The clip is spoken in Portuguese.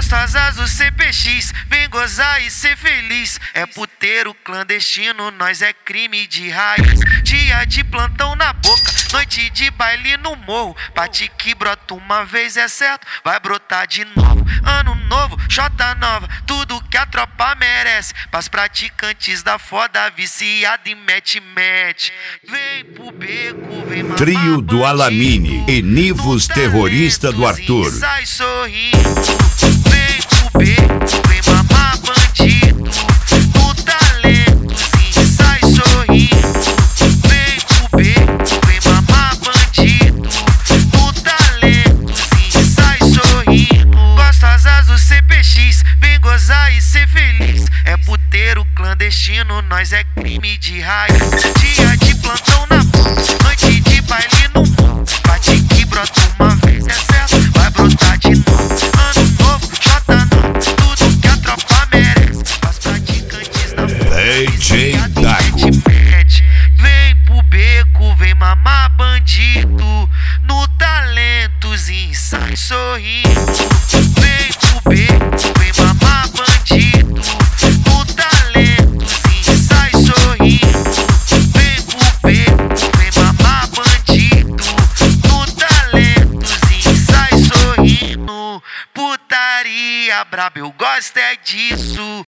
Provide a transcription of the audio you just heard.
Gostosas do CPX, vem gozar e ser feliz. É puteiro clandestino, nós é crime de raiz. Dia de plantão na boca, noite de baile no morro. Bate que brota uma vez é certo, vai brotar de novo. Ano novo, Jota nova, tudo que a tropa merece. Pras praticantes da foda, viciada e mete. Vem pro beco, vem mamar Trio do Alamine, Enivos terrorista do Arthur. Sai sorrindo, vem pro beco, vem mamar bandido. No talentozinho sai sorrindo, vem pro beco, vem mamar bandido. No talentozinho sai sorrindo. Gostosas do CPX, vem gozar e ser feliz. É puteiro clandestino, nós é crime de raiz. Dia de plantão na boca, noite de baile no morro. Bate que brota uma vez é certo, vai brotar de novo. Ano novo, Jota nova, tudo que a tropa merece. As praticantes da DJ Dago. Vem pro beco, vem mamar bandido. No talentozinho sai sorrindo. Vem pro beco, vem mamar bandido. No talentozinho sai sorrindo. Vem pro beco, vem mamar bandido. No talentozinho sai sorrindo. Putaria braba, eu gosto é disso.